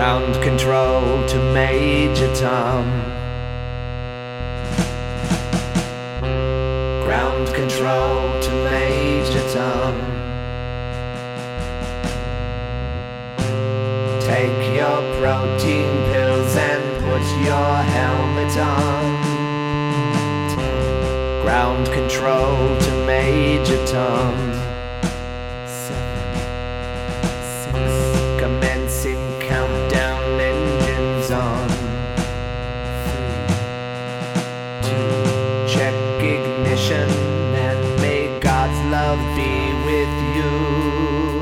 Ground control to Major Tom. Ground control to Major Tom. Take your protein pills and put your helmet on. Ground control to Major Tom. 7, 6, commencing countdown, engines on. 3, 2, check ignition, and may God's love be with you.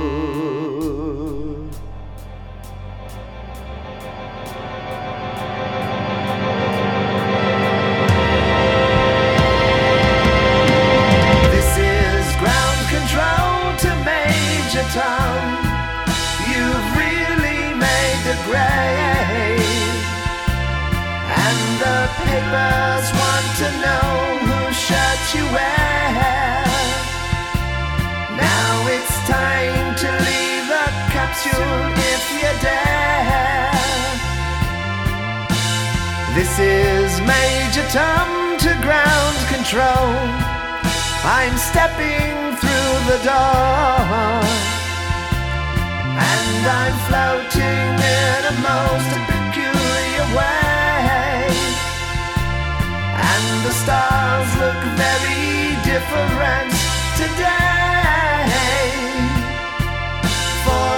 Tom, you've really made the grade, and the papers want to know whose shirt you wear. Now it's time to leave the capsule if you dare. This is Major Tom to ground control. I'm stepping through the door, and I'm floating in a most peculiar way, and the stars look very different today. For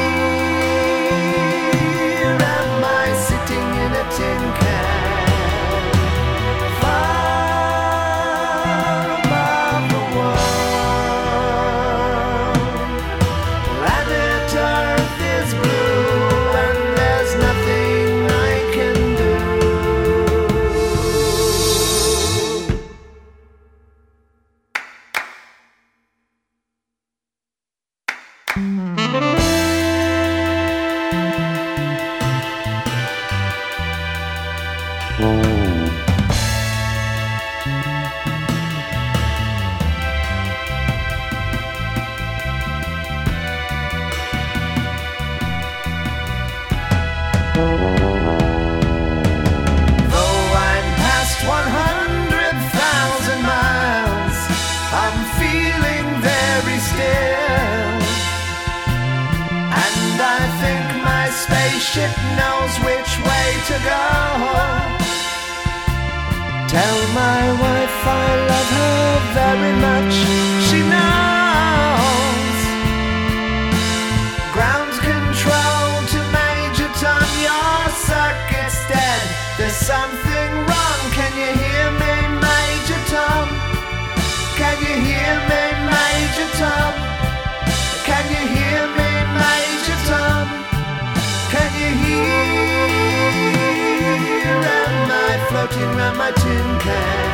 here am I sitting in a tin can, far above the world. Planet Earth is blue, and there's nothing I can do. Though I'm past 100,000 miles, I'm feeling very still, and I think my spaceship knows which way to go. Tell my wife I love her very much, she knows. Ground control to Major Tom, your circuit's dead. There's something wrong, can you hear me, Major Tom? Can you hear me, Major Tom? Can you hear me, Major Tom? Can you hear? Am I floating around my tin can?